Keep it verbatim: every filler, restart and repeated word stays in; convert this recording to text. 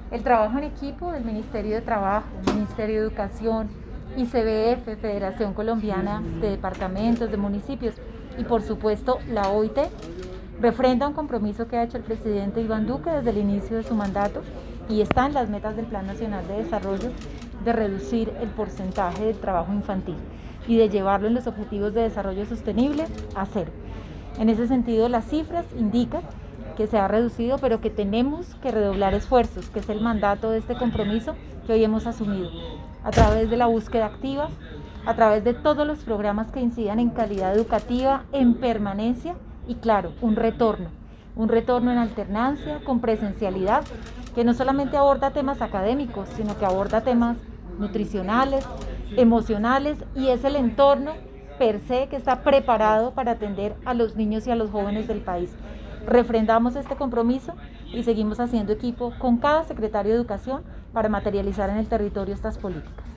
El trabajo en equipo del Ministerio de Trabajo, Ministerio de Educación, I C B F, Federación Colombiana de Departamentos, de Municipios y por supuesto la O I T, refrenda un compromiso que ha hecho el presidente Iván Duque desde el inicio de su mandato y está en las metas del Plan Nacional de Desarrollo de reducir el porcentaje del trabajo infantil y de llevarlo en los objetivos de desarrollo sostenible a cero. En ese sentido, las cifras indican que se ha reducido, pero que tenemos que redoblar esfuerzos, que es el mandato de este compromiso que hoy hemos asumido, a través de la búsqueda activa, a través de todos los programas que incidan en calidad educativa, en permanencia y claro, un retorno, un retorno en alternancia, con presencialidad, que no solamente aborda temas académicos, sino que aborda temas nutricionales, emocionales y es el entorno per se que está preparado para atender a los niños y a los jóvenes del país. Refrendamos este compromiso y seguimos haciendo equipo con cada secretario de Educación para materializar en el territorio estas políticas.